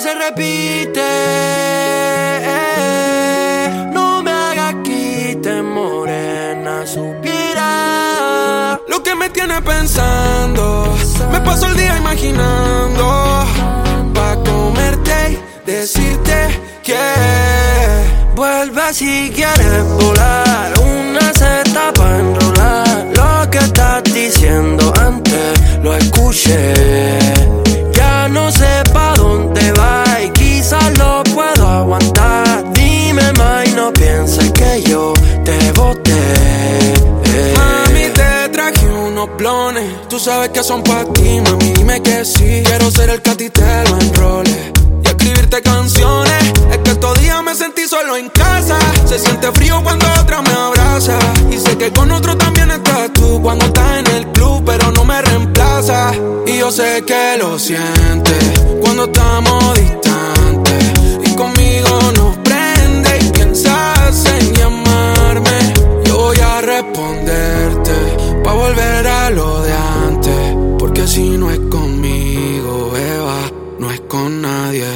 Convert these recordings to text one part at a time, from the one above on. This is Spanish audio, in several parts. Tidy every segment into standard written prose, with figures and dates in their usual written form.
se repite. No me hagas quite, morena, supiera lo que me tiene pensando. Me paso el día imaginando pa' comerte y decirte que vuelve si quieres volar. Una seta pa' enrolar. Lo que estás diciendo antes lo escuché. Ya no sé pa' dónde va y quizás lo puedo aguantar. Dime más y no pienses que yo te boté. Mami, te traje unos blones. Tú sabes que son pa' ti, mami, dime que sí. Quiero ser el que a ti te lo enrole y escribirte canciones. Es que estos días me sentí solo en casa. Se siente frío cuando otra me abraza. Y sé que con otro también estás tú cuando estás en el club, pero no me reemplaza. Y yo sé que lo sientes cuando estamos distantes. Y conmigo nos prende y piensas en llamarme. Yo voy a responderte pa' volver a lo de antes. Porque si no es conmigo, Eva, no es con nadie.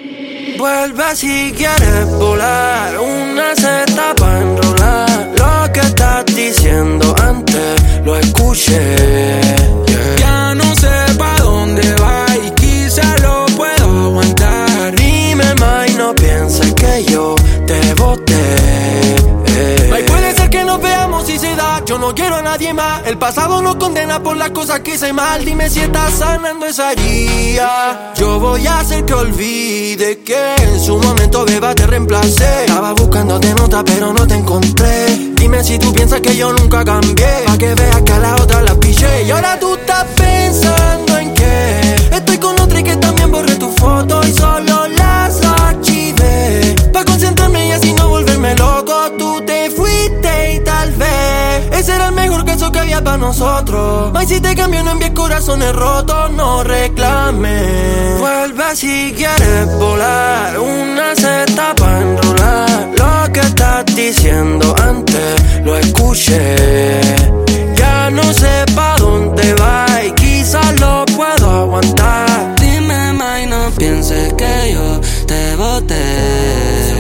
Vuelve si quieres volar. Una seta pa' enrolar. Lo que estás diciendo antes lo escuché. Ya no sé pa' dónde va y quizá lo puedo aguantar. Dime más y no pienses que yo te boté. Ay, puede ser que nos veamos si se da. Yo no quiero a nadie más. El pasado nos condena por las cosas que hice mal. Dime si estás sanando esa herida. Yo voy a hacer que olvide que en su momento, beba, te reemplacé. Estaba buscándote nota pero no te encontré. Dime si tú piensas que yo nunca cambié, pa' que veas que a la otra la piché. Y ahora tú estás pensando en que estoy con otra y que también borré tu foto y solo las archivé, pa' concentrarme y así no volverme loco. Tú te fuiste y tal vez ese era el mejor caso que había para nosotros. Mas si te cambio no envíes corazones rotos, no reclames. Vuelve si quieres volar. Una seta pa' enrolar. Lo que estás diciendo antes lo escuché. Ya no sé pa' dónde va y quizás lo puedo aguantar. Dime más y no pienses que yo te boté.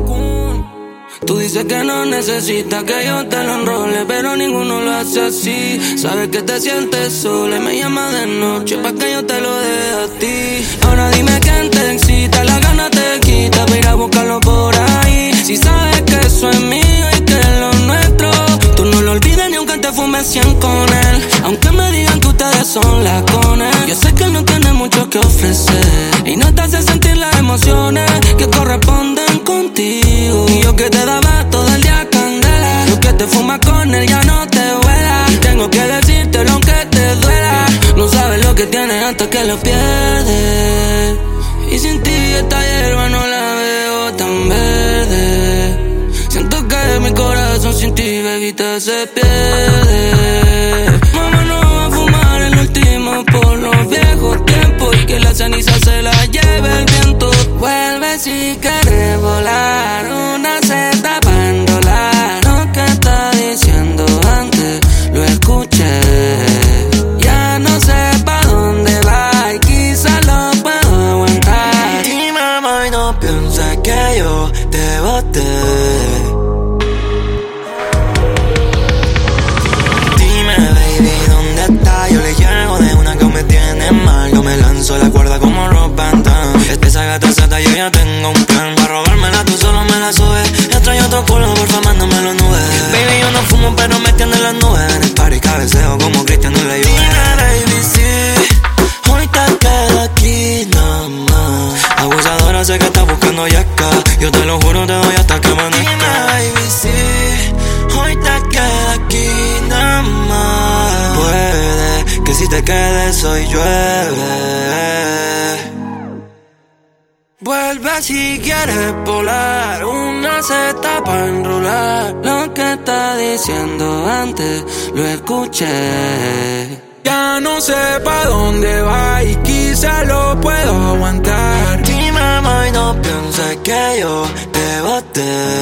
Tú dices que no necesitas que yo te lo enrole, pero ninguno lo hace así. Sabes que te sientes sola y me llamas de noche pa' que yo te lo dé a ti. Ahora dime quién te excita, la gana te quita pa' ir a buscarlo por ahí. Si sabes que eso es mío y que es lo nuestro, tú no lo olvides ni aunque te fumes 100 con él. Aunque me digan que ustedes son las con él, yo sé que él no tiene mucho que ofrecer y no te hace sentir las emociones que corresponden contigo. Y yo que te daba todo el día candela, lo que te fumas con él ya no te vuela. Y tengo que decírtelo aunque te duela. No sabes lo que tienes hasta que lo pierdes. Y sin ti esta hierba no la veo tan verde. Siento que mi corazón sin ti, bebita, se pierde. Mamá, no va a fumar el último por los viejos tiempos y que la ceniza se la lleve el viento. Vuelve si quieres volar. Una seta pa' enrolar. Lo que está diciendo antes lo escuché. Ya no sé pa' dónde va y quizás lo puedo aguantar. Dime mamá y no pienses que yo te boté. Dime baby dónde está. Yo le llego de una que me tiene mal. Yo me lanzo la cuerda como Rob Van Damme. Esa gata sata yo ya tengo un plan. Pa' robármela tú solo me la subes. Y trae otro culo, porfa, mándamelo nubes. Baby, yo no fumo, pero me tiende las nubes. En el party cabeceo como Cristiano en la lluvia. Dime, baby, sí, hoy te queda aquí nada más. Abusadora, sé que estás buscando yesca. Yo te lo juro, te doy hasta que amanezca. Dime, baby, sí, hoy te queda aquí nada más. Puede que si te quedes hoy llueve. Vuelve si quieres volar. Una seta pa' enrolar. Lo que está diciendo antes lo escuché. Ya no sé pa' dónde va y quizá lo puedo aguantar. Dime mamá y no pienses que yo te boté.